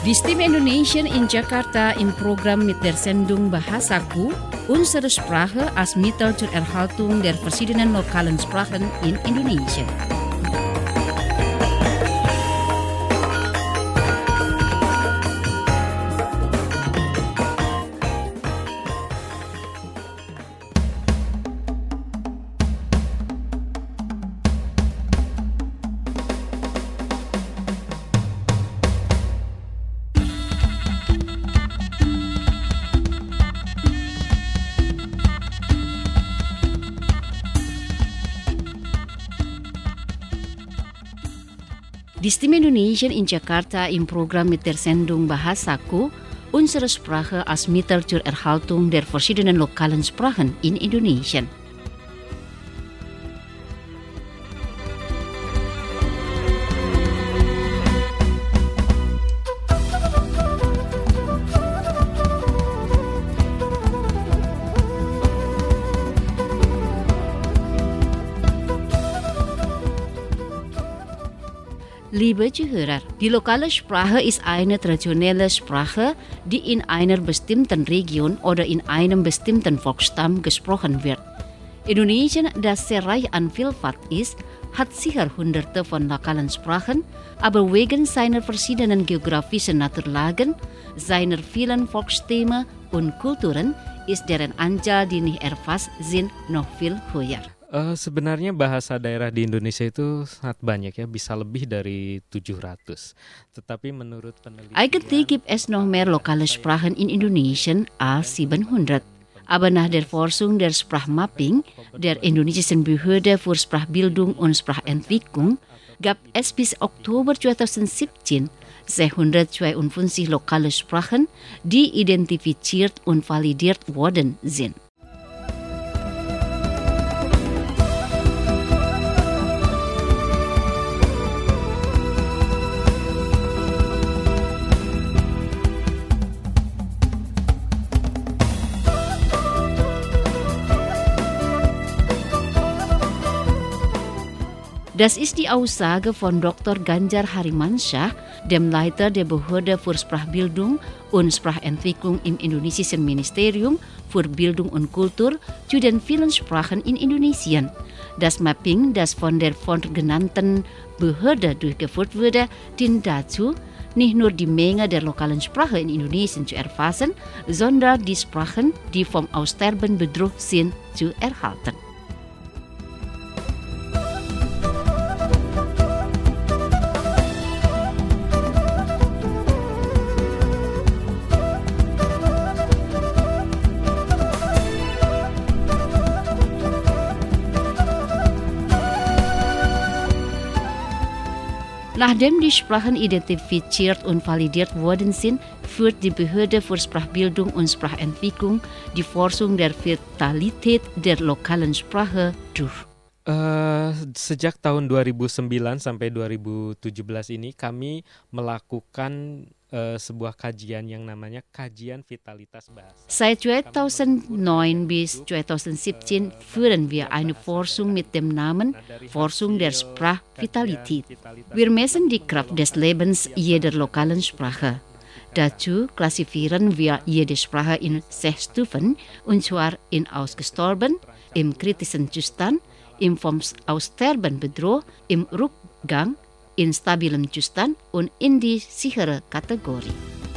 Die Stimme Indonesian in Jakarta im Programm mit der Sendung Bahasaku, unsere Sprache als Mittel zur Erhaltung der verschiedenen lokalen Sprachen in Indonesia. Die Stimme Indonesian in Jakarta im Programm mit der Sendung Bahasaku, unsere Sprache als Mittel zur Erhaltung der verschiedenen lokalen Sprachen in Indonesia. Liebe Zuhörer, die lokale Sprache ist eine traditionelle Sprache, die in einer bestimmten Region oder in einem bestimmten Volksstamm gesprochen wird. Indonesien, das sehr reich an Vielfalt ist, hat sicher hunderte von lokalen Sprachen, aber wegen seiner verschiedenen geografischen Naturlagen, seiner vielen Volksstämme und Kulturen ist deren Anzahl, die nicht erfasst sind, noch viel höher. Sebenarnya bahasa daerah di Indonesia itu sangat banyak ya, bisa lebih dari 700. Tetapi menurut penelitian Eigentlich gibt es noch mehr lokale Sprachen in Indonesien als 700. Aber nach der Forschung der Sprachmapping der indonesischen Behörde für Sprachbildung und Sprachentwicklung gab es bis Oktober 2017 652 lokale Sprachen, die identifiziert und validiert worden sind. Das ist die Aussage von Dr. Ganjar Harimansyah, dem Leiter der Behörde für Sprachbildung und Sprachentwicklung im indonesischen Ministerium für Bildung und Kultur zu den vielen Sprachen in Indonesien. Das Mapping, das von der genannten Behörde durchgeführt wurde, dient dazu, nicht nur die Menge der lokalen Sprachen in Indonesien zu erfassen, sondern die Sprachen, die vom Aussterben bedroht sind, zu erhalten. Nachdem die Sprachen identifiziert und validiert worden sind, führt die Behörde für Sprachbildung und Sprachentwicklung die Forschung der Vitalität der lokalen Sprache durch. Sejak tahun 2009 sampai 2017 ini kami melakukan sebuah kajian yang namanya Kajian Vitalitas Bahasa. Seit 2009 bis 2017 führen wir eine Forschung mit dem Namen Forschung der Sprachvitalität. Wir messen die Kraft des Lebens jeder lokalen Sprache. Dazu klassifizieren wir jede Sprache in 6 Stufen, und zwar in ausgestorben, im kritischen Zustand, im vom Aussterben bedroht, im Rückgang, in stabilem Zustand und in die sichere Kategorie.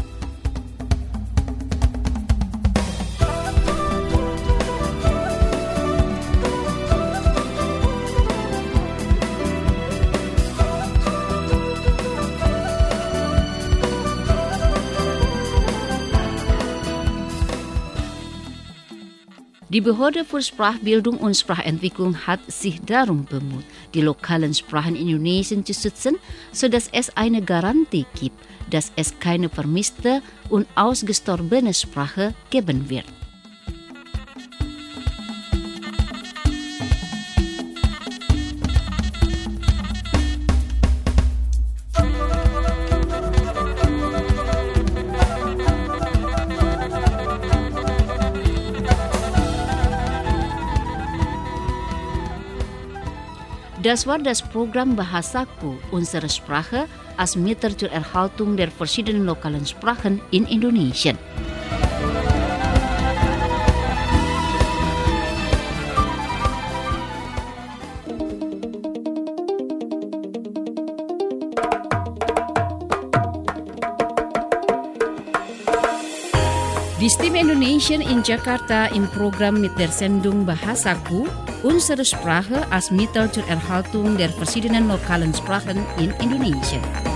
Die Behörde für Sprachbildung und Sprachentwicklung hat sich darum bemüht, die lokalen Sprachen in Indonesien zu schützen, sodass es eine Garantie gibt, dass es keine vermisste und ausgestorbene Sprache geben wird. Das war das Programm Bahasaku, unsere Sprache als Mittel zur Erhaltung der verschiedenen lokalen Sprachen in Indonesien. Die Stimme Indonesian in Jakarta im Programm mit der Sendung Bahasaku, unsere Sprache als Mittel zur Erhaltung der verschiedenen lokalen Sprachen in Indonesien.